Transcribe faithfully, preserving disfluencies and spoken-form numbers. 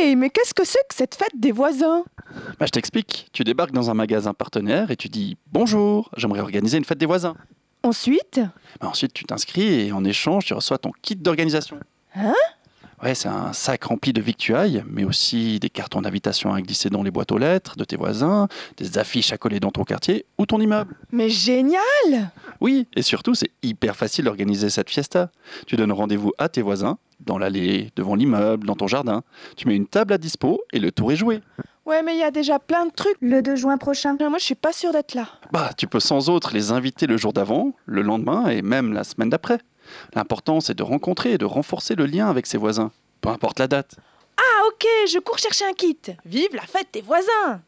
Hey, mais qu'est-ce que c'est que cette fête des voisins? Bah, je t'explique. Tu débarques dans un magasin partenaire et tu dis «Bonjour, j'aimerais organiser une fête des voisins». Ensuite? Bah, ensuite, tu t'inscris et en échange, tu reçois ton kit d'organisation. Hein? Ouais, c'est un sac rempli de victuailles, mais aussi des cartons d'invitation à glisser dans les boîtes aux lettres de tes voisins, des affiches à coller dans ton quartier ou ton immeuble. Mais génial! Oui, et surtout, c'est hyper facile d'organiser cette fiesta. Tu donnes rendez-vous à tes voisins, dans l'allée, devant l'immeuble, dans ton jardin. Tu mets une table à dispo et le tour est joué. Ouais, mais il y a déjà plein de trucs. Le deux juin prochain. Moi, je suis pas sûre d'être là. Bah, tu peux sans autre les inviter le jour d'avant, le lendemain et même la semaine d'après. L'important, c'est de rencontrer et de renforcer le lien avec ses voisins, peu importe la date. Ah, ok, je cours chercher un kit. Vive la fête des voisins!